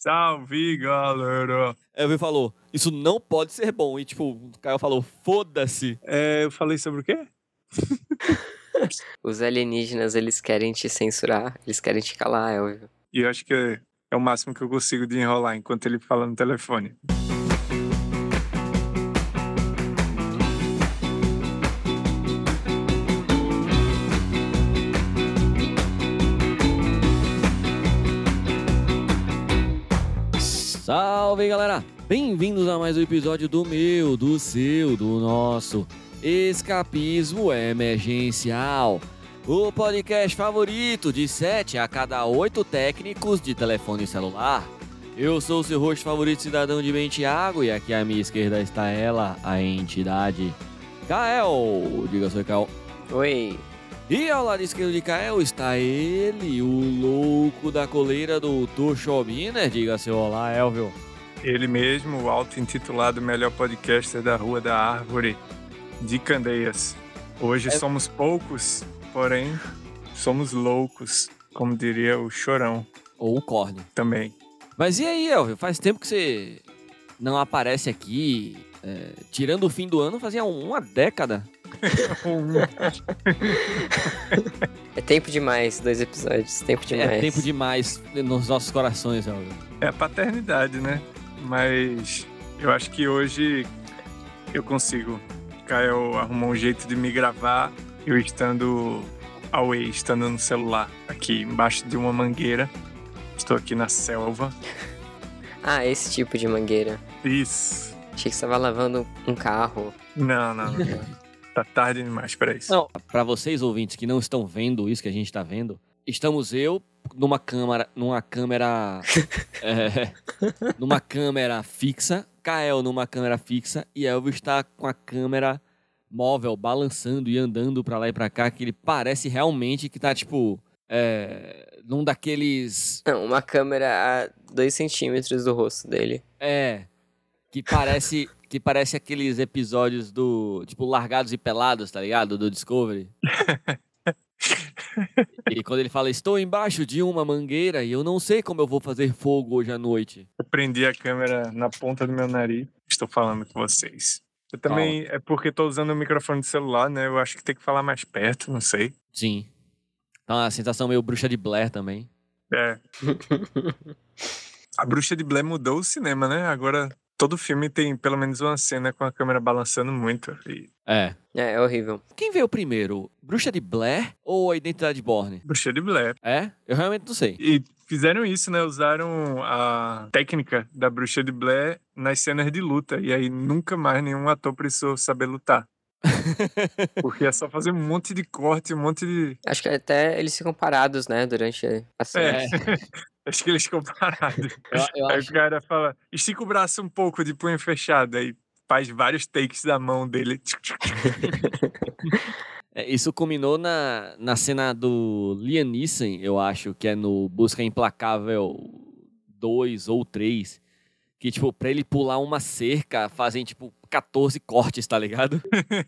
Salve, galera! Elvio falou, isso não pode ser bom. E tipo, o Caio falou, foda-se. Eu falei sobre o quê? Os alienígenas, eles querem te censurar, eles querem te calar, Elvio. E eu acho que é o máximo que eu consigo de enrolar enquanto ele fala no telefone. Salve, galera! Bem-vindos a mais um episódio do meu, do seu, do nosso Escapismo Emergencial. O podcast favorito de 7 a cada 8 técnicos de telefone celular. Eu sou o seu host favorito, cidadão de bem, Thiago, e aqui à minha esquerda está ela, a entidade Kael. Diga seu Kael. Oi. E ao lado esquerdo de Kael está ele, o louco da coleira do Tuxobiner. Diga seu olá, Elvio. Ele mesmo, o auto-intitulado melhor podcaster da Rua da Árvore de Candeias. Hoje somos poucos, porém somos loucos, como diria o Chorão. Ou o Corne. Também. Mas e aí, Elvio? Faz tempo que você não aparece aqui. Tirando o fim do ano, fazia uma década. É tempo demais, 2 episódios, tempo demais. É tempo demais nos nossos corações, Elvio. É a paternidade, né? Mas eu acho que hoje eu consigo. Caio arrumou um jeito de me gravar, eu estando away, estando no celular, aqui embaixo de uma mangueira. Estou aqui na selva. Ah, esse tipo de mangueira. Isso. Achei que você estava lavando um carro. Não. Tá tarde demais pra isso. Não, pra vocês ouvintes que não estão vendo isso que a gente tá vendo, estamos eu numa câmera fixa, Kael numa câmera fixa e Elvio está com a câmera móvel balançando e andando pra lá e pra cá, que ele parece realmente que tá tipo num daqueles Não, uma câmera a 2 centímetros do rosto dele. que parece aqueles episódios do tipo Largados e Pelados, tá ligado? Do Discovery. E quando ele fala, estou embaixo de uma mangueira e eu não sei como eu vou fazer fogo hoje à noite. Eu prendi a câmera na ponta do meu nariz. Estou falando com vocês. Eu também, é porque tô usando o microfone de celular, né? Eu acho que tem que falar mais perto, não sei. Sim. Então a sensação meio Bruxa de Blair também. É. A Bruxa de Blair mudou o cinema, né? Agora todo filme tem pelo menos uma cena com a câmera balançando muito. É horrível. Quem veio primeiro? Bruxa de Blair ou a Identidade Borne? Bruxa de Blair. É? Eu realmente não sei. E fizeram isso, né? Usaram a técnica da Bruxa de Blair nas cenas de luta. E aí nunca mais nenhum ator precisou saber lutar. Porque é só fazer um monte de corte, um monte de... Acho que até eles ficam parados, né, durante a cena. Acho que eles ficam parados. Eu Aí acho... o cara fala, estica o braço um pouco de punho fechado. Aí faz vários takes da mão dele. Isso culminou na cena do Liam Neeson, eu acho, que é no Busca Implacável 2 ou 3. Que, tipo, pra ele pular uma cerca, fazem, tipo, 14 cortes, tá ligado?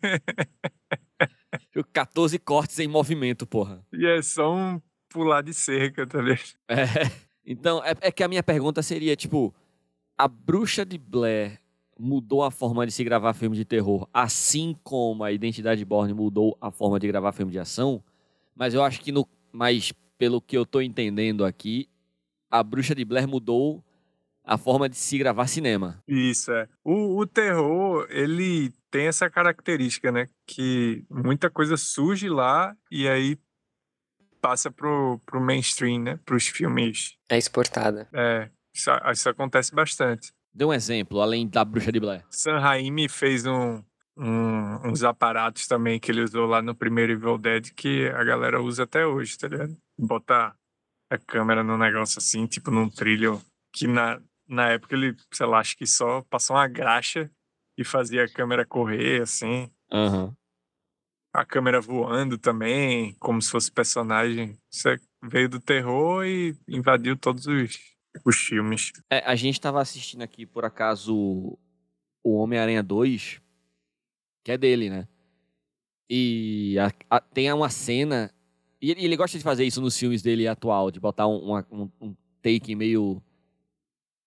14 cortes em movimento, porra. E é só um pular de cerca, tá ligado? Então, é que a minha pergunta seria, tipo, a Bruxa de Blair mudou a forma de se gravar filme de terror, assim como a Identidade Borne mudou a forma de gravar filme de ação, mas eu acho que, mas pelo que eu tô entendendo aqui, a Bruxa de Blair mudou a forma de se gravar cinema. Isso, é. O terror, ele tem essa característica, né? Que muita coisa surge lá e aí passa pro mainstream, né? Pros filmes. É exportada. Isso acontece bastante. Dê um exemplo, além da Bruxa de Blair. Sam Raimi fez uns aparatos também que ele usou lá no primeiro Evil Dead que a galera usa até hoje, tá ligado? Botar a câmera num negócio assim, tipo num trilho que na época ele, sei lá, acho que só passou uma graxa e fazia a câmera correr, assim. Aham. A câmera voando também, como se fosse personagem. Isso veio do terror e invadiu todos os filmes. A gente tava assistindo aqui, por acaso, o Homem-Aranha 2, que é dele, né? E tem uma cena... E ele gosta de fazer isso nos filmes dele atual, de botar um take meio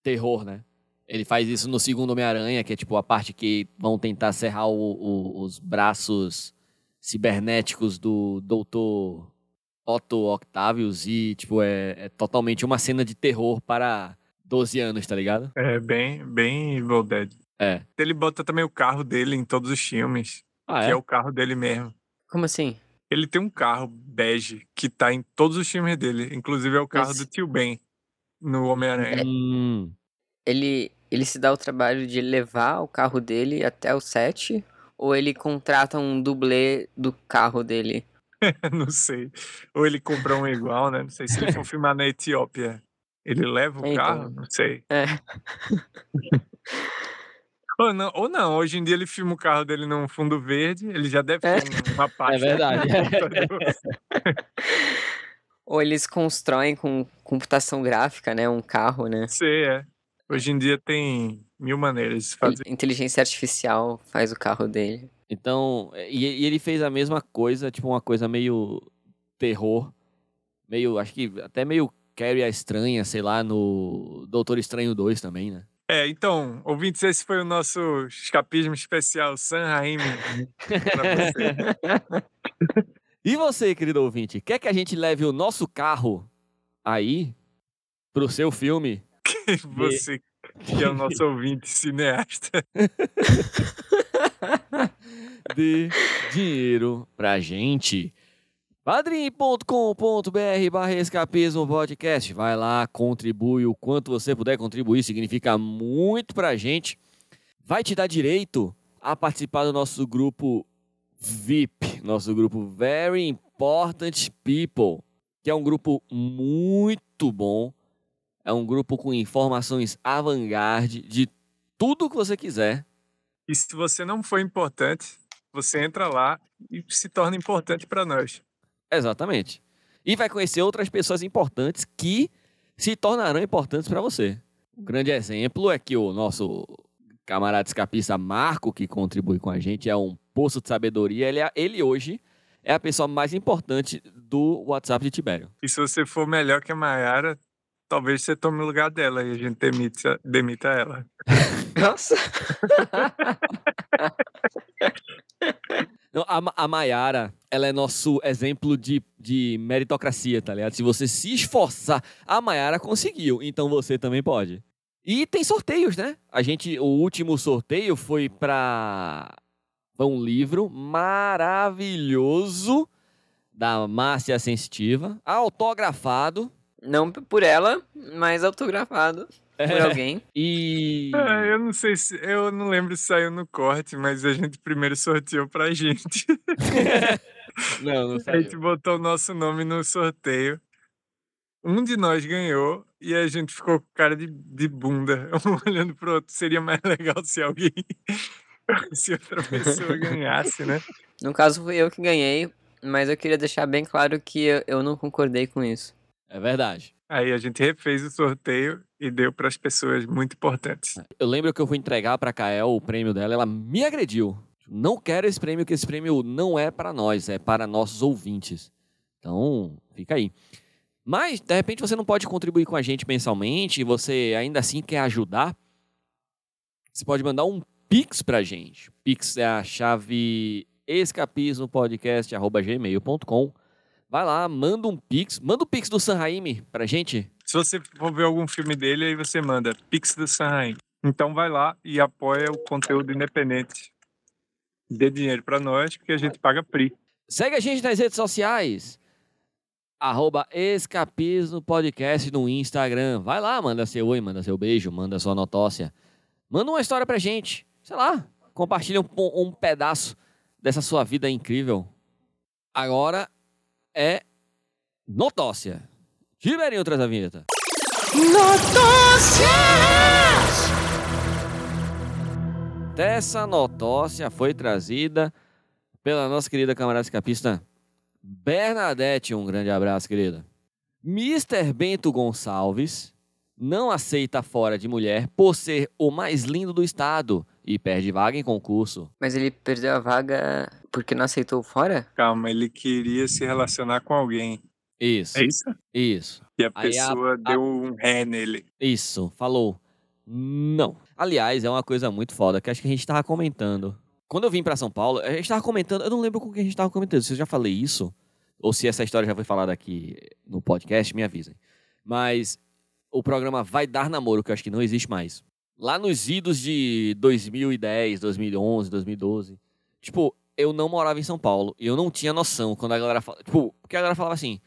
terror, né? Ele faz isso no segundo Homem-Aranha, que é tipo a parte que vão tentar serrar os braços cibernéticos do Dr. Otto Octavius e, tipo, é totalmente uma cena de terror para 12 anos, tá ligado? É bem Evil Dead. É. Ele bota também o carro dele em todos os filmes, Ah, que é? é o carro dele mesmo. Como assim? Ele tem um carro bege que tá em todos os filmes dele, inclusive é o carro Mas- do Tio Ben no Homem-Aranha. Ele se dá o trabalho de levar o carro dele até o set? Ou ele contrata um dublê do carro dele? Não sei. Ou ele compra um igual, né? Não sei se ele for filmar na Etiópia. Ele leva o É, carro? então. Não sei. É. Ou não, hoje em dia ele filma o carro dele num fundo verde, ele já deve É. ter uma pasta É verdade. no computador. Ou eles constroem com computação gráfica, né? Um carro, né? Sei, é. Hoje em dia tem mil maneiras de fazer. Inteligência artificial faz o carro dele. Então, e ele fez a mesma coisa, tipo uma coisa meio terror, meio, acho que até meio Carrie a Estranha, sei lá, no Doutor Estranho 2 também, né? Então, ouvintes, esse foi o nosso escapismo especial Sam Raimi pra você. E você, querido ouvinte, quer que a gente leve o nosso carro aí pro seu filme? Você que é o nosso ouvinte cineasta. Dê dinheiro pra gente. padrim.com.br/escapismo podcast. Vai lá, contribui o quanto você puder contribuir, significa muito pra gente. Vai te dar direito a participar do nosso grupo VIP, nosso grupo Very Important People, que é um grupo muito bom. É um grupo com informações avant-garde de tudo que você quiser. E se você não for importante, você entra lá e se torna importante pra nós. Exatamente. E vai conhecer outras pessoas importantes que se tornarão importantes para você. Um grande exemplo é que o nosso camarada escapista Marco, que contribui com a gente, é um poço de sabedoria. Ele hoje é a pessoa mais importante do WhatsApp de Tibério. E se você for melhor que a Mayara, talvez você tome o lugar dela e a gente demita ela. Nossa! Não, a Mayara, ela é nosso exemplo de meritocracia, tá ligado? Se você se esforçar, a Mayara conseguiu, então você também pode. E tem sorteios, né? O último sorteio foi para um livro maravilhoso da Márcia Sensitiva, autografado. Não por ela, mas autografado por alguém. E Eu não sei se. Eu não lembro se saiu no corte, mas a gente primeiro sorteou pra gente. não A saiu. gente botou o nosso nome no sorteio. Um de nós ganhou e a gente ficou com cara de bunda, um olhando pro outro. Seria mais legal se alguém. Se outra pessoa ganhasse, né? No caso, fui eu que ganhei, mas eu queria deixar bem claro que eu não concordei com isso. É verdade. Aí a gente refez o sorteio e deu pras pessoas muito importantes. Eu lembro que eu fui entregar pra Kael o prêmio dela, ela me agrediu. Não quero esse prêmio, que esse prêmio não é para nós, é para nossos ouvintes. Então, fica aí. Mas, de repente, você não pode contribuir com a gente mensalmente, você ainda assim quer ajudar, você pode mandar um Pix pra gente. Pix é a chave escapismopodcast@gmail.com. Vai lá, manda um Pix. Manda o Pix do Sam Raimi pra gente. Se você for ver algum filme dele, aí você manda Pix do Sam Raimi. Então vai lá e apoia o conteúdo independente. Dê dinheiro pra nós, porque a gente paga PRI. Segue a gente nas redes sociais. @escapismo podcast no Instagram. Vai lá, manda seu oi, manda seu beijo, manda sua notócia. Manda uma história pra gente. Sei lá, compartilha um pedaço dessa sua vida incrível. Agora é notócia. Tiberinho traz a vinheta. Notócias! Essa notócia foi trazida pela nossa querida camarada escapista Bernadette. Um grande abraço, querida. Mr. Bento Gonçalves não aceita fora de mulher por ser o mais lindo do estado e perde vaga em concurso. Mas ele perdeu a vaga porque não aceitou fora? Calma, ele queria se relacionar com alguém. Isso. É isso? Isso. E a Aí pessoa deu um ré nele. Isso, falou. Não. Aliás, é uma coisa muito foda, que acho que a gente tava comentando. Quando eu vim pra São Paulo, a gente tava comentando, eu não lembro com quem a gente tava comentando, se eu já falei isso, ou se essa história já foi falada aqui no podcast, me avisem. Mas o programa Vai Dar Namoro, que eu acho que não existe mais. Lá nos idos de 2010, 2011, 2012, tipo, eu não morava em São Paulo, e eu não tinha noção quando a galera falava, tipo, porque a galera falava assim,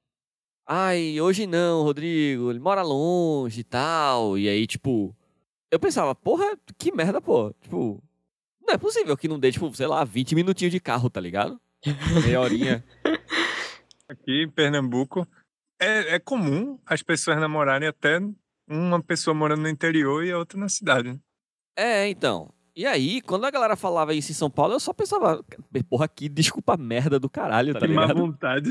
ai, hoje não, Rodrigo, ele mora longe e tal, e aí, tipo, eu pensava, porra, que merda, pô, tipo, não é possível que não dê, tipo, sei lá, 20 minutinhos de carro, tá ligado? Meia horinha. Aqui em Pernambuco, é comum as pessoas namorarem até uma pessoa morando no interior e a outra na cidade, né? Então. E aí, quando a galera falava isso em São Paulo, eu só pensava, porra, que desculpa merda do caralho, tá Que má ligado? vontade.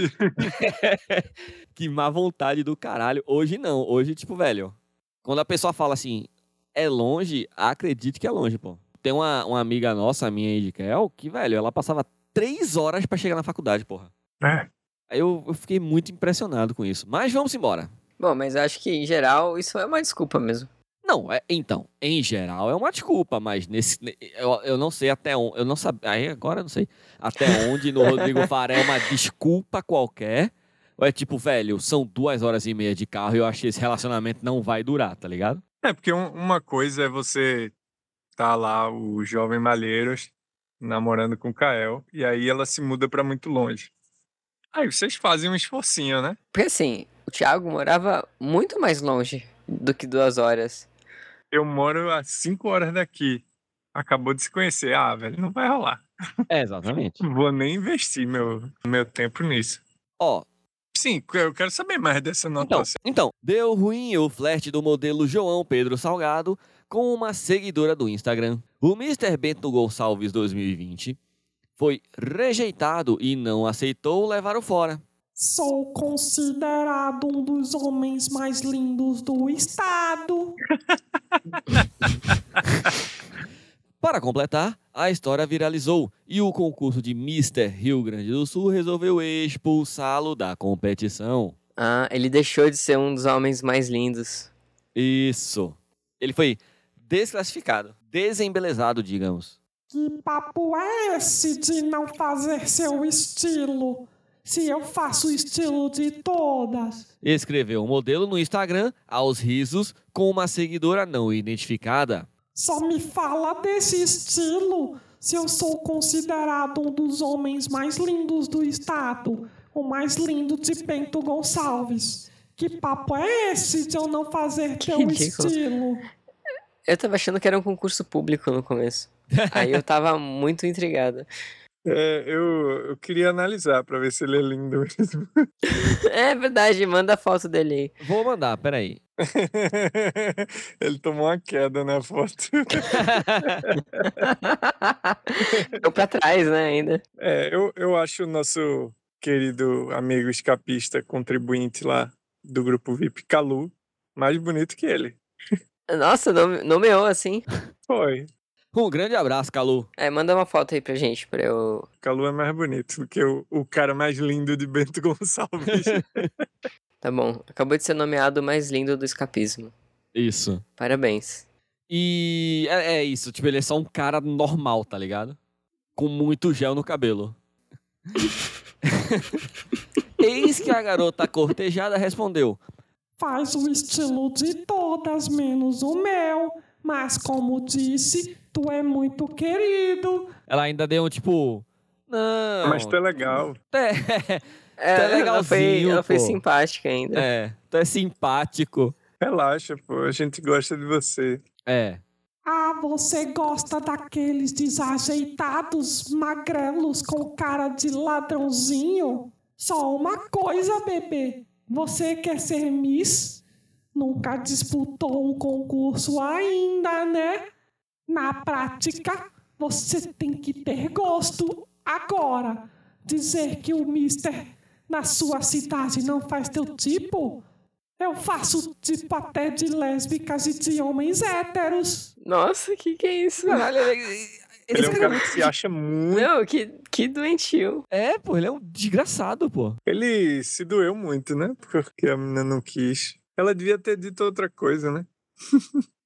Que má vontade do caralho. Hoje não. Hoje, tipo, velho, quando a pessoa fala assim, é longe, acredite que é longe, pô. Tem uma amiga nossa, a minha aí de Kel, que, velho, ela passava 3 horas pra chegar na faculdade, porra. É. Aí eu fiquei muito impressionado com isso. Mas vamos embora. Bom, mas eu acho que, em geral, isso é uma desculpa mesmo. Não, então, em geral é uma desculpa, mas eu não sei até onde, eu não sabia, aí agora eu não sei até onde no Rodrigo Faré é uma desculpa qualquer, ou é tipo, velho, são 2 horas e meia de carro e eu acho que esse relacionamento não vai durar, tá ligado? É, porque uma coisa é você tá lá, o jovem Malheiros, namorando com o Kael, e aí ela se muda pra muito longe. Aí vocês fazem um esforcinho, né? Porque assim, o Thiago morava muito mais longe do que 2 horas. Eu moro a 5 horas daqui. Acabou de se conhecer. Ah, velho, não vai rolar. Exatamente. Não vou nem investir meu tempo nisso. Ó, Sim, eu quero saber mais dessa notação. então, deu ruim o flerte do modelo João Pedro Salgado com uma seguidora do Instagram. O Mr. Bento Gonçalves 2020 foi rejeitado e não aceitou levar o fora. Sou considerado um dos homens mais lindos do estado. Para completar, a história viralizou e o concurso de Mr. Rio Grande do Sul resolveu expulsá-lo da competição. Ah, ele deixou de ser um dos homens mais lindos. Isso. Ele foi desclassificado, desembelezado, digamos. Que papo é esse de não fazer seu estilo? Se eu faço o estilo de todas. Escreveu o modelo no Instagram aos risos com uma seguidora não identificada. Só me fala desse estilo se eu sou considerado um dos homens mais lindos do estado. O mais lindo de Bento Gonçalves. Que papo é esse de eu não fazer teu ridículo. estilo? Eu tava achando que era um concurso público no começo. Aí eu tava muito intrigado. Eu queria analisar pra ver se ele é lindo mesmo. É verdade, manda a foto dele aí. Vou mandar, peraí. Ele tomou uma queda na foto. Ficou pra trás, né, ainda. Eu acho o nosso querido amigo escapista, contribuinte lá do grupo VIP, Calu, mais bonito que ele. Nossa, nomeou assim. Foi. Um grande abraço, Calu. Manda uma foto aí pra gente, pra eu... Calu é mais bonito do que o cara mais lindo de Bento Gonçalves. Tá bom, acabou de ser nomeado o mais lindo do escapismo. Isso. Parabéns. E é isso, tipo, ele é só um cara normal, tá ligado? Com muito gel no cabelo. Eis que a garota cortejada respondeu: Faz o estilo de todas menos o meu. Mas como disse, tu é muito querido. Ela ainda deu um tipo, não. Mas tá legal. É legalzinho, ela foi pô. simpática ainda. Tu é simpático. Relaxa, pô. A gente gosta de você. Ah, você gosta daqueles desajeitados, magrelos com cara de ladrãozinho? Só uma coisa, bebê. Você quer ser Miss? Nunca disputou um concurso ainda, né? Na prática, você tem que ter gosto. Agora, dizer que o mister na sua cidade não faz teu tipo? Eu faço tipo até de lésbicas e de homens héteros. Nossa, que é isso? Caralho, Ele é um cara que se acha muito. Não, que doentio. pô, ele é um desgraçado, pô. Ele se doeu muito, né? Porque a menina não quis. Ela devia ter dito outra coisa, né?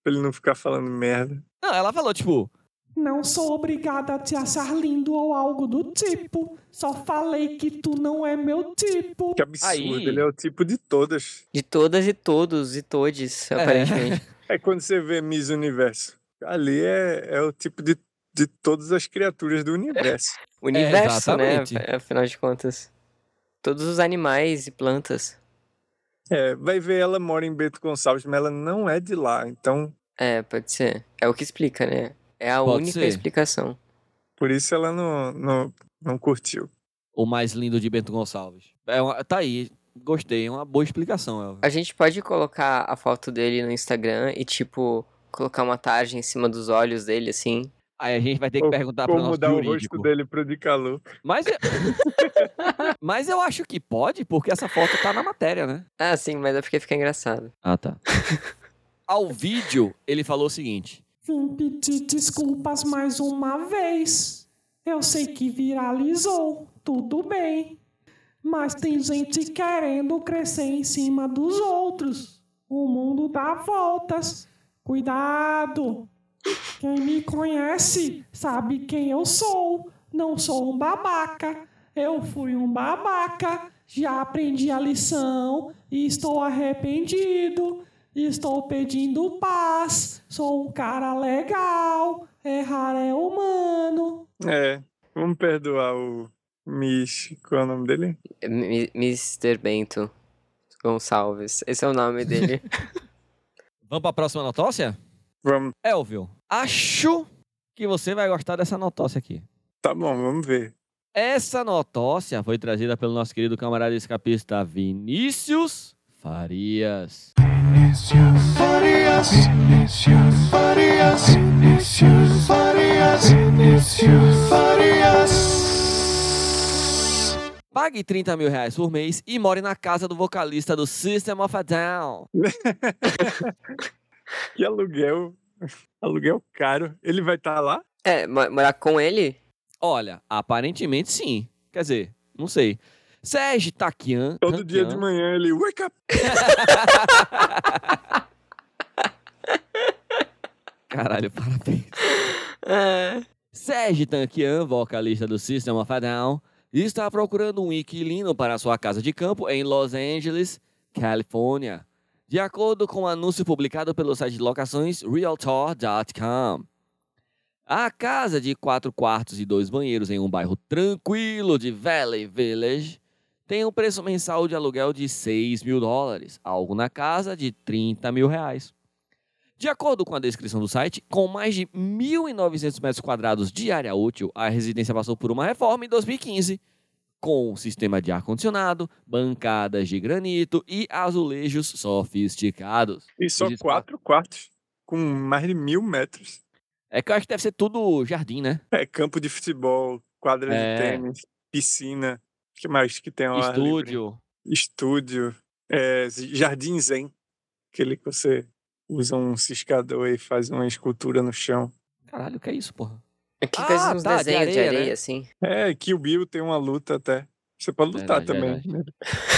Pra ele não ficar falando merda. Não, ela falou, tipo... Não sou obrigada a te achar lindo ou algo do tipo. Só falei que tu não é meu tipo. Que absurdo, Aí- ele é o tipo de todas. De todas e todos e todes, aparentemente. É quando você vê Miss Universo. Ali é o tipo de todas as criaturas do universo. Universo, né? exatamente. Afinal de contas. Todos os animais e plantas. Vai ver, ela mora em Bento Gonçalves, mas ela não é de lá. Então, Pode ser. É o que explica, né? É a Pode única ser. explicação. por isso ela não curtiu. O mais lindo de Bento Gonçalves. Tá aí, gostei, é uma boa explicação, Elvio. A gente pode colocar a foto dele no Instagram e, tipo, colocar uma tarja em cima dos olhos dele, assim. Aí a gente vai ter que Ou perguntar pro como nosso mudar o jurídico. rosto dele pro de calor. Mas, mas eu acho que pode, porque essa foto tá na matéria, né? Ah, sim, mas é porque fica engraçado. Ah, tá. Ao vídeo, ele falou o seguinte. Vim pedir desculpas mais uma vez. Eu sei que viralizou, tudo bem. Mas tem gente querendo crescer em cima dos outros. O mundo dá voltas. Cuidado! Quem me conhece sabe quem eu sou. Não sou um babaca. Eu fui um babaca. Já aprendi a lição e estou arrependido. Estou pedindo paz. Sou um cara legal. Errar é humano. Vamos perdoar o Mish. Qual é o nome dele? Mr. Bento Gonçalves. Esse é o nome dele. Vamos pra próxima notócia? Vamos. Elvio, acho que você vai gostar dessa notócia aqui. Tá bom, vamos ver. Essa notócia foi trazida pelo nosso querido camarada escapista Vinícius Farias. Pague 30 mil reais por mês e more na casa do vocalista do System of a Down. Que aluguel. Aluguel caro. Ele vai estar lá? Morar com ele? Olha, aparentemente sim. Quer dizer, não sei. Sérgio Taquian. Todo dia de manhã ele... Wake up! Caralho, parabéns. Sérgio Tanquian, vocalista do System of a Down, está procurando um inquilino para sua casa de campo em Los Angeles, Califórnia, de acordo com um anúncio publicado pelo site de locações Realtor.com. A casa de 4 quartos e 2 banheiros em um bairro tranquilo de Valley Village tem um preço mensal de aluguel de $6 mil, algo na casa de R$30 mil. De acordo com a descrição do site, com mais de 1.900 metros quadrados de área útil, a residência passou por uma reforma em 2015, com um sistema de ar-condicionado, bancadas de granito e azulejos sofisticados. E só Os 4 quartos, com mais de 1.000 metros. É que eu acho que deve ser tudo jardim, né? Campo de futebol, quadra de tênis, piscina. O que mais que tem ao ar livre? Estúdio. Jardim zen. Aquele que você usa um ciscador e faz uma escultura no chão. Caralho, o que é isso, porra? Que faz uns tá, desenhos de areia, né? assim. Kill Bill tem uma luta até. Você pode lutar Verdade, também.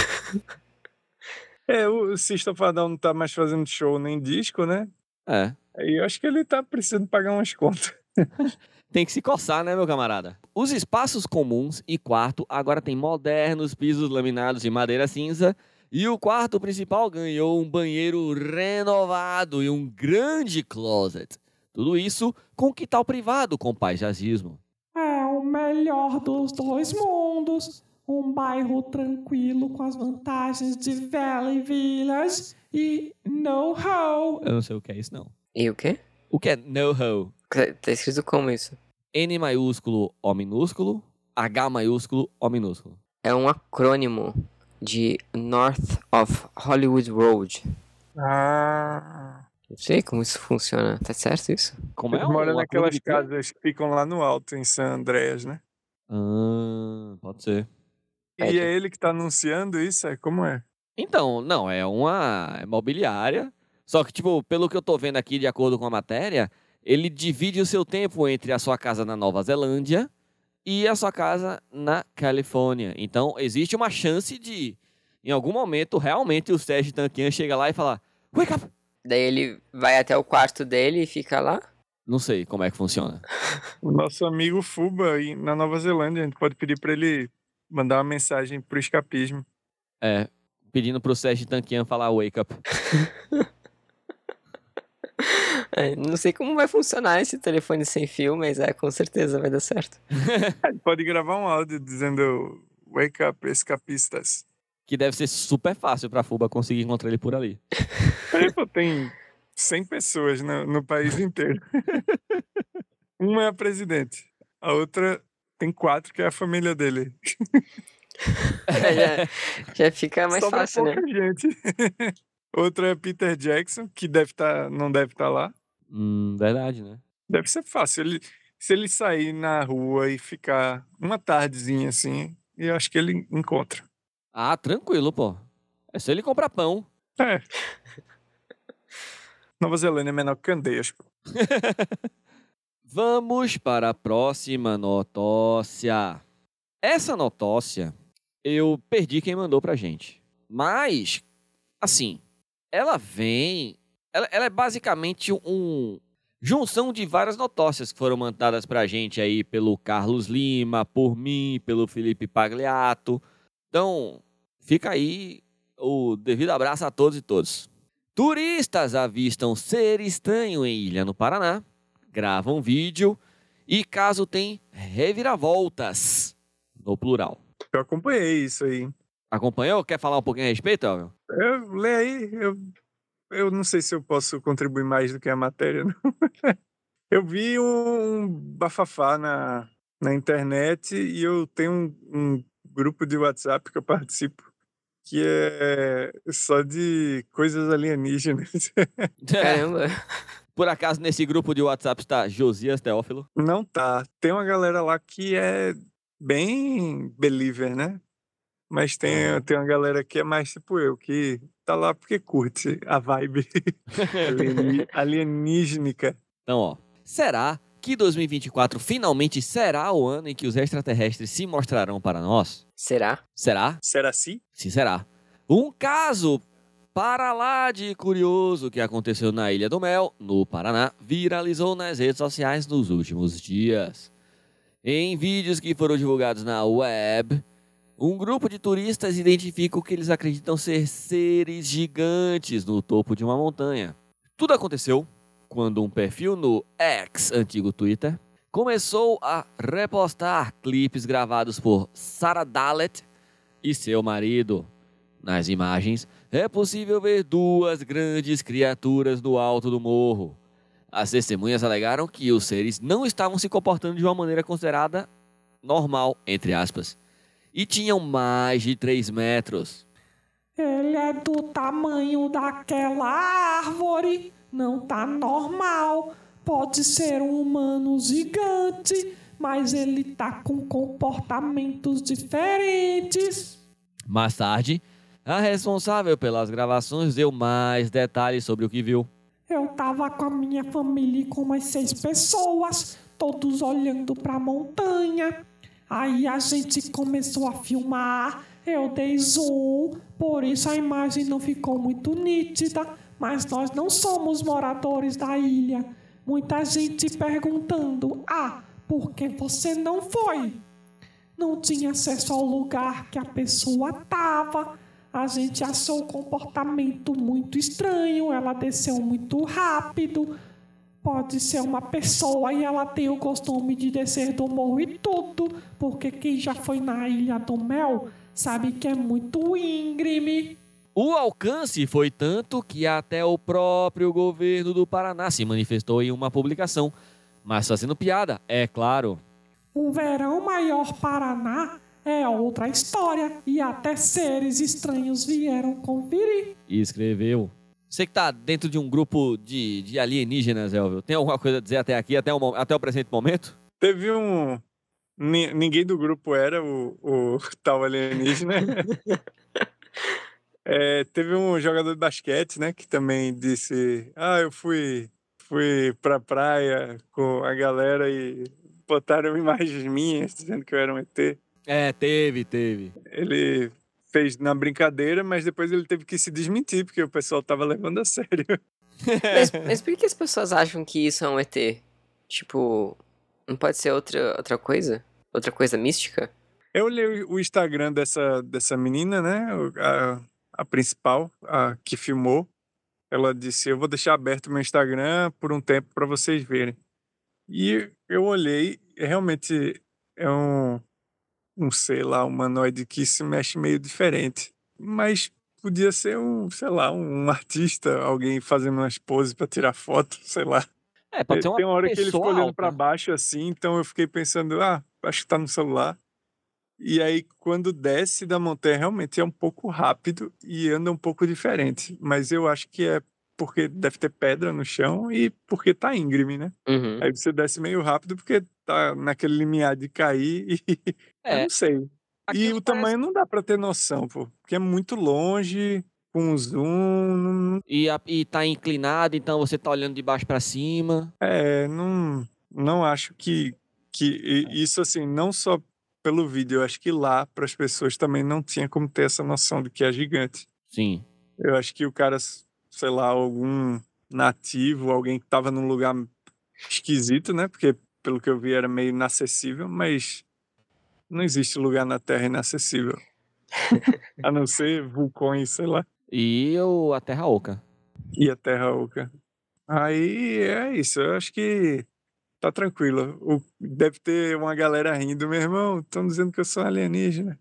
O System of a Down não tá mais fazendo show nem disco, né? Aí eu acho que ele tá precisando pagar umas contas. Tem que se coçar, né, meu camarada? Os espaços comuns e quarto agora tem modernos pisos laminados de madeira cinza e o quarto principal ganhou um banheiro renovado e um grande closet. Tudo isso com quintal privado com paisagismo. É o melhor dos dois mundos. Um bairro tranquilo com as vantagens de Valley Village e know-how. Eu não sei o que é isso, não. E o quê? O que é know-how? Tá escrito como isso? N maiúsculo, O minúsculo, H maiúsculo, O minúsculo. É um acrônimo de North of Hollywood Road. Não sei como isso funciona. Tá certo isso? Como é? Ele mora Uma naquelas clube de quê? casas que ficam lá no alto, em San Andreas, né? Pode ser. E é ele que tá anunciando isso? Como é? Então, não, é uma imobiliária. Só que, tipo, pelo que eu tô vendo aqui, de acordo com a matéria, ele divide o seu tempo entre a sua casa na Nova Zelândia e a sua casa na Califórnia. Então, existe uma chance de, em algum momento, realmente o Sérgio Tanquian chega lá e falar: Wake up! Daí ele vai até o quarto dele e fica lá? Não sei como é que funciona. O nosso amigo Fuba aí na Nova Zelândia, a gente pode pedir pra ele mandar uma mensagem pro escapismo. É, pedindo pro Sérgio Tanquian falar wake up. Não sei como vai funcionar esse telefone sem fio, mas com certeza vai dar certo. Ele pode gravar um áudio dizendo wake up, escapistas. Que deve ser super fácil pra Fuba conseguir encontrar ele por ali. Aí, pô, tem 100 pessoas no país inteiro. Uma é a presidente, a outra tem 4, que é a família dele. Já fica mais Sobra fácil, né? pouca gente. Outra é Peter Jackson, que não deve estar lá. Verdade, né? Deve ser fácil. Se ele sair na rua e ficar uma tardezinha assim, eu acho que ele encontra. Ah, tranquilo, pô. É só ele comprar pão. É. Nova Zelândia é menor que Candeias, pô. Vamos para a próxima notócia. Essa notócia, eu perdi quem mandou pra gente. Mas, assim, ela é basicamente junção de várias notócias que foram mandadas pra gente aí pelo Carlos Lima, por mim, pelo Felipe Pagliato. Então, fica aí o devido abraço a todos e todos. Turistas avistam ser estranho em ilha no Paraná, gravam vídeo e caso tem reviravoltas, no plural. Eu acompanhei isso aí. Acompanhou? Quer falar um pouquinho a respeito, Elvio? Lê aí, eu não sei se eu posso contribuir mais do que a matéria, não. Eu vi um bafafá na internet e eu tenho um grupo de WhatsApp que eu participo que é só de coisas alienígenas. Caramba. Por acaso, nesse grupo de WhatsApp está Josias Teófilo? Não tá. Tem uma galera lá que é bem believer, né? Mas tem uma galera que é mais tipo eu, que tá lá porque curte a vibe alienígena. Então, ó, será que 2024 finalmente será o ano em que os extraterrestres se mostrarão para nós? Será? Será? Será assim? Sim, será. Um caso para lá de curioso que aconteceu na Ilha do Mel, no Paraná, viralizou nas redes sociais nos últimos dias. Em vídeos que foram divulgados na web, um grupo de turistas identifica o que eles acreditam ser seres gigantes no topo de uma montanha. Tudo aconteceu quando um perfil no X, antigo Twitter, começou a repostar clipes gravados por Sarah Dalet e seu marido. Nas imagens, é possível ver duas grandes criaturas no alto do morro. As testemunhas alegaram que os seres não estavam se comportando de uma maneira considerada normal, entre aspas, e tinham mais de 3 metros. Ele é do tamanho daquela árvore. Não tá normal. Pode ser um humano gigante, mas ele tá com comportamentos diferentes. Mais tarde, a responsável pelas gravações deu mais detalhes sobre o que viu. Eu tava com a minha família e com umas 6 pessoas, todos olhando pra montanha. Aí a gente começou a filmar, eu dei zoom, por isso a imagem não ficou muito nítida, mas nós não somos moradores da ilha. Muita gente perguntando, por que você não foi? Não tinha acesso ao lugar que a pessoa tava. A gente achou o comportamento muito estranho, ela desceu muito rápido. Pode ser uma pessoa e ela tem o costume de descer do morro e tudo, porque quem já foi na Ilha do Mel sabe que é muito íngreme. O alcance foi tanto que até o próprio governo do Paraná se manifestou em uma publicação, mas fazendo piada, é claro. O verão maior Paraná é outra história e até seres estranhos vieram conferir. E escreveu. Você que tá dentro de um grupo de alienígenas, Elvio, tem alguma coisa a dizer até aqui, até o presente momento? Teve ninguém do grupo era o tal alienígena. Teve um jogador de basquete, né, que também disse, eu fui pra praia com a galera e botaram imagens minhas dizendo que eu era um ET. Teve. Ele fez na brincadeira, mas depois ele teve que se desmentir, porque o pessoal tava levando a sério. Mas por que as pessoas acham que isso é um ET? Tipo, não pode ser outra coisa? Outra coisa mística? Eu olhei o Instagram dessa menina, né? A principal, a que filmou. Ela disse: eu vou deixar aberto meu Instagram por um tempo para vocês verem. E eu olhei, e realmente é um sei lá, humanoide que se mexe meio diferente. Mas podia ser sei lá, um artista, alguém fazendo umas poses para tirar foto, sei lá. Pode ser uma Tem uma hora que ele ficou pessoa olhando para alta. baixo assim, então eu fiquei pensando, acho que tá no celular. E aí, quando desce da montanha, realmente é um pouco rápido e anda um pouco diferente. Mas eu acho que é porque deve ter pedra no chão e porque tá íngreme, né? Uhum. Aí você desce meio rápido porque tá naquele limiar de cair e eu É, não sei. E aquilo o parece... tamanho não dá pra ter noção, pô. Porque é muito longe, com zoom, E tá inclinado, então você tá olhando de baixo pra cima. não acho que isso assim, não só pelo vídeo, eu acho que lá para as pessoas também não tinha como ter essa noção de que é gigante. Sim. Eu acho que o cara, sei lá, algum nativo, alguém que tava num lugar esquisito, né? Porque pelo que eu vi era meio inacessível, mas não existe lugar na Terra inacessível. A não ser vulcões, sei lá, E a Terra Oca. e a Terra oca. Aí é isso, eu acho que tá tranquilo. Deve ter uma galera rindo, meu irmão, estão dizendo que eu sou alienígena.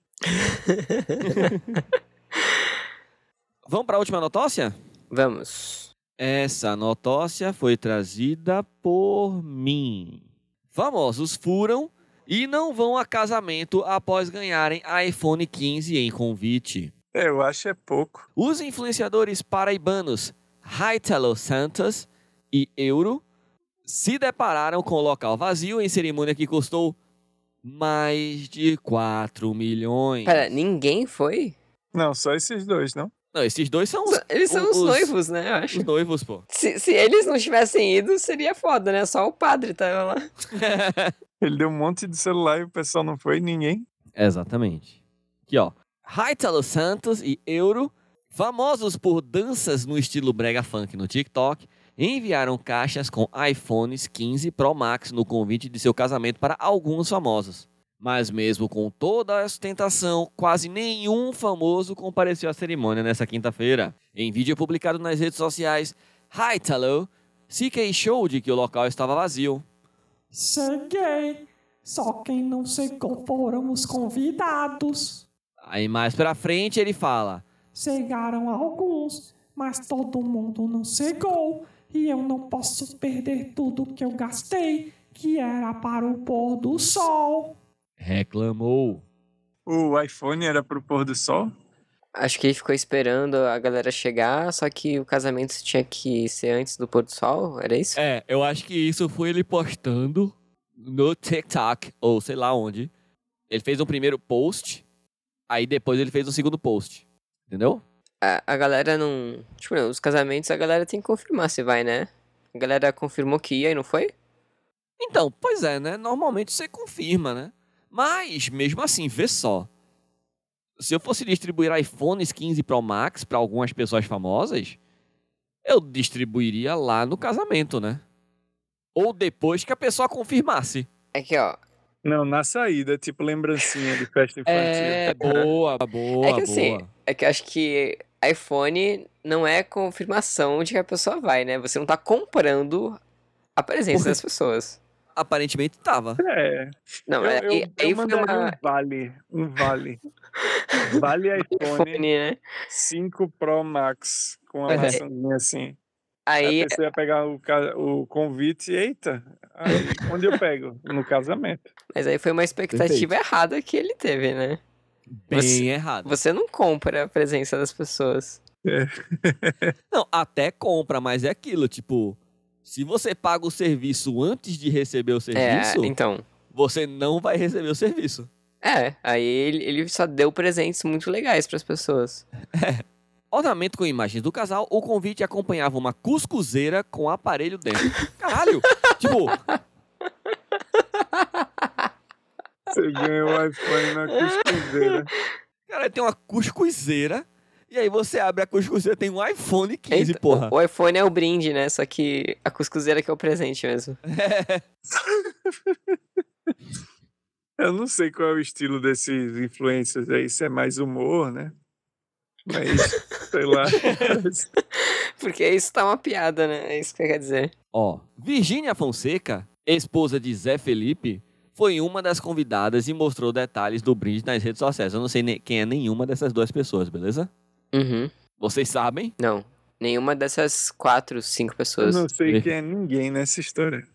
Vamos pra última notócia? Vamos. Essa notócia foi trazida por mim. Famosos furam e não vão a casamento após ganharem iPhone 15 em convite. Eu acho é pouco. Os influenciadores paraibanos Raitelo Santos e Euro se depararam com o local vazio em cerimônia que custou mais de 4 milhões. Pera, ninguém foi? Não, só esses dois, não? Não, esses dois são Eles são os noivos, né, eu acho. Os noivos, pô. Se eles não tivessem ido, seria foda, né? Só o padre tava lá. Ele deu um monte de celular e o pessoal não foi, ninguém. Exatamente. Aqui, ó. Raitelo Santos e Euro, famosos por danças no estilo brega funk no TikTok, enviaram caixas com iPhones 15 Pro Max no convite de seu casamento para alguns famosos. Mas mesmo com toda a ostentação, quase nenhum famoso compareceu à cerimônia nessa quinta-feira. Em vídeo publicado nas redes sociais, Raitelo se queixou de que o local estava vazio. Cheguei. Só quem não chegou foram os convidados. Aí mais pra frente ele fala: Chegaram alguns, mas todo mundo não chegou. E eu não posso perder tudo que eu gastei, que era para o pôr do sol. reclamou. O iPhone era pro pôr do sol? Acho que ele ficou esperando a galera chegar, só que o casamento tinha que ser antes do pôr do sol, era isso? É, eu acho que isso foi ele postando no TikTok, ou sei lá onde. Ele fez um primeiro post, aí depois ele fez um segundo post. Entendeu? A galera não... Tipo, não, os casamentos a galera tem que confirmar se vai, né? A galera confirmou que ia e não foi? Então, pois é, né? Normalmente você confirma, né? Mas, mesmo assim, vê só. Se eu fosse distribuir iPhones 15 Pro Max para algumas pessoas famosas, eu distribuiria lá no casamento, né? Ou depois que a pessoa confirmasse. É que, ó... Não, na saída, tipo lembrancinha de festa infantil. É, boa, boa, É que assim, boa. é que eu acho que iPhone não é confirmação de que a pessoa vai, né? Você não tá comprando a presença das pessoas. Aparentemente tava. É, Não, eu aí foi mandaria uma... um vale. Vale iPhone iPhone, né? 5 Pro Max, com uma maçãzinha assim. Aí Aí, a pessoa ia pegar o convite e, eita, aí, onde eu pego? No casamento. mas aí foi uma expectativa errada que ele teve, né? Bem errado. Você não compra a presença das pessoas. Não, até compra, mas é aquilo, tipo... Se você paga o serviço antes de receber o serviço, Então... você não vai receber o serviço. Aí ele só deu presentes muito legais pras pessoas. Ornamento com imagens do casal, o convite acompanhava uma cuscuzeira com aparelho dentro. Caralho! Tipo, Você ganhou o iPhone na cuscuzeira. cara, tem uma cuscuzeira E aí você abre a cuscuzeira, tem um iPhone 15, Eita, porra. o iPhone é o brinde, né? Só que a cuscuzeira que é o presente mesmo. Eu não sei qual é o estilo desses influencers aí, se é mais humor, né? Mas, sei lá. Porque isso tá uma piada, né? É isso que quer dizer. Ó, Virgínia Fonseca, esposa de Zé Felipe, foi uma das convidadas e mostrou detalhes do brinde nas redes sociais. Eu não sei quem é nenhuma dessas duas pessoas, beleza? Uhum. Vocês sabem? Não. Nenhuma dessas 4, 5 Eu pessoas. não sei quem é ninguém nessa história.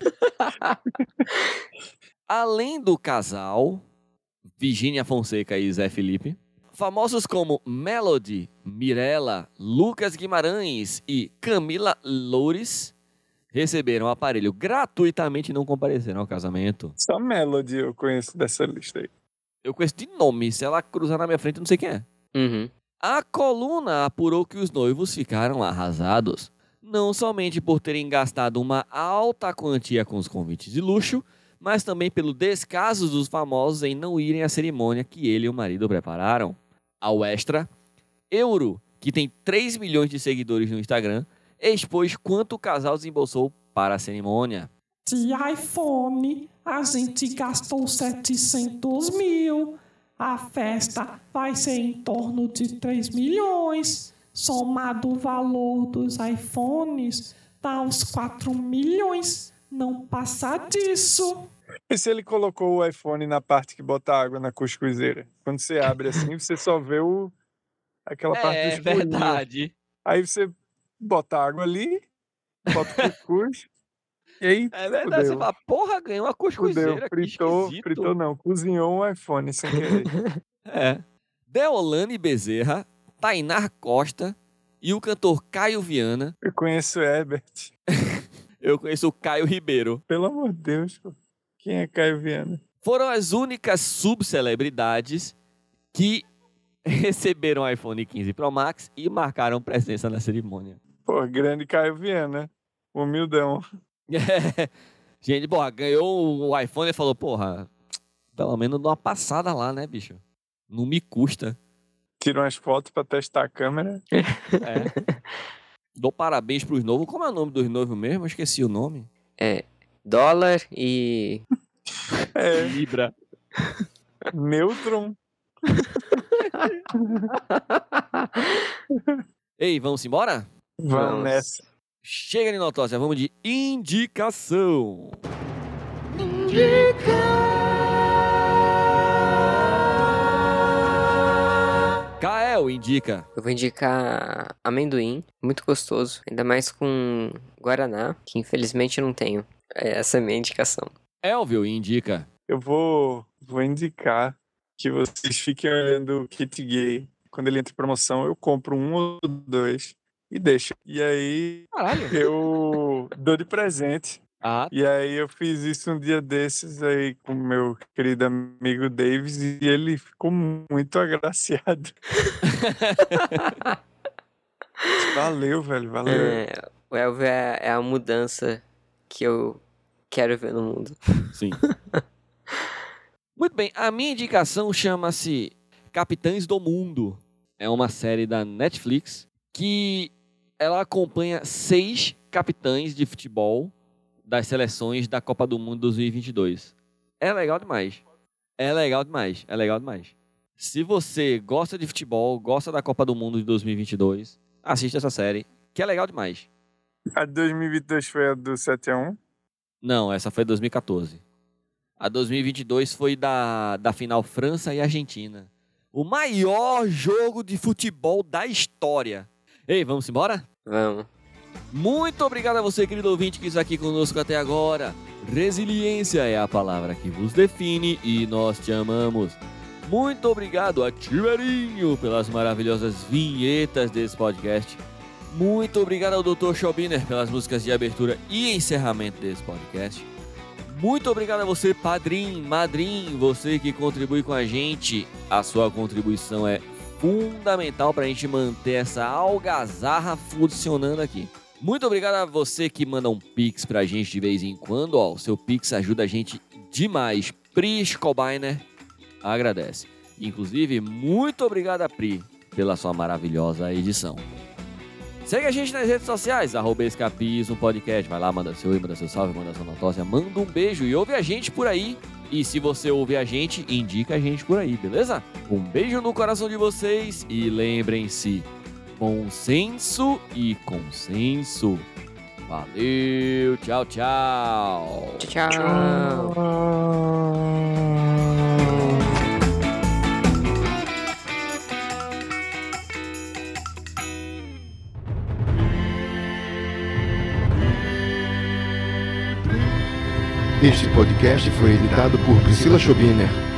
Além do casal, Virgínia Fonseca e Zé Felipe, famosos como Melody, Mirella, Lucas Guimarães e Camila Loures receberam o aparelho gratuitamente e não compareceram ao casamento. Só Melody eu conheço dessa lista aí. Eu conheço de nome, se ela cruzar na minha frente eu não sei quem é. Uhum. A coluna apurou que os noivos ficaram arrasados, não somente por terem gastado uma alta quantia com os convites de luxo, mas também pelo descaso dos famosos em não irem à cerimônia que ele e o marido prepararam. Ao Extra, Euro, que tem 3 milhões de seguidores no Instagram, expôs quanto o casal desembolsou para a cerimônia. De iPhone, a gente gastou 700 mil. A festa vai ser em torno de 3 milhões. Somado o valor dos iPhones, dá uns 4 milhões. Não passa disso. E se ele colocou o iPhone na parte que bota água na cuscuzeira? Quando você abre assim, você só vê aquela parte dos furinhos. Verdade. Aí você bota água ali, bota o cuscuz, e aí É verdade, você fala, porra, ganhou uma cuscuzeira, que esquisito. fritou não, cozinhou um iPhone sem querer. É. Deolane Bezerra, Tainá Costa e o cantor Caio Viana. Eu conheço o Herbert. Eu conheço o Caio Ribeiro. Pelo amor de Deus, pô. Quem é Caio Viana? Foram as únicas subcelebridades que receberam o iPhone 15 Pro Max e marcaram presença na cerimônia. Pô, grande Caio Viana. Humildão. Gente, porra, ganhou o iPhone e falou, porra, pelo menos dá uma passada lá, né, bicho? Não me custa. Tira umas fotos pra testar a câmera. É. Dou parabéns pros novos. Como é o nome dos noivos mesmo? Eu esqueci o nome. É, dólar e... É, Libra. Neutron. Ei, vamos embora? Vamos nessa. Chega de notócia, vamos de indicação. Kael indica. Eu vou indicar amendoim, muito gostoso. Ainda mais com guaraná, que infelizmente eu não tenho. Essa é a minha indicação. Elvio indica. Eu vou indicar que vocês fiquem olhando o kit gay. Quando ele entra em promoção, eu compro 1 ou 2 e deixo. E aí Caralho. eu dou de presente. Ah, E aí eu fiz isso um dia desses aí com o meu querido amigo Davis e ele ficou muito agraciado. Valeu, velho, valeu. O Elvio é a mudança que eu quero ver no mundo. sim. Muito bem, a minha indicação chama-se Capitães do Mundo. É uma série da Netflix que ela acompanha 6 capitães de futebol das seleções da Copa do Mundo 2022. É legal demais. É legal demais. É legal demais. Se você gosta de futebol, gosta da Copa do Mundo de 2022, assista essa série, que é legal demais. A de 2022 foi a do 7-1? Não, essa foi 2014. A 2022 foi da final França e Argentina. O maior jogo de futebol da história. Ei, vamos embora? Vamos. Muito obrigado a você, querido ouvinte, que está aqui conosco até agora. Resiliência é a palavra que vos define e nós te amamos. Muito obrigado a Tiberinho pelas maravilhosas vinhetas desse podcast. Muito obrigado ao Dr. Schobiner pelas músicas de abertura e encerramento desse podcast. Muito obrigado a você, padrinho, madrinho, você que contribui com a gente. A sua contribuição é fundamental para a gente manter essa algazarra funcionando aqui. Muito obrigado a você que manda um Pix pra gente de vez em quando. Ó, o seu Pix ajuda a gente demais. Pri Schobiner agradece. Inclusive, muito obrigado a Pri. pela sua maravilhosa edição. Segue a gente nas redes sociais, @Escapismo Podcast. Vai lá, manda seu oi, manda seu salve, manda sua notócia, manda um beijo e ouve a gente por aí. E se você ouve a gente, indica a gente por aí, beleza? Um beijo no coração de vocês e lembrem-se, bom senso e consenso. Valeu, tchau, tchau. Tchau. Este podcast foi editado por Priscila Schobiner.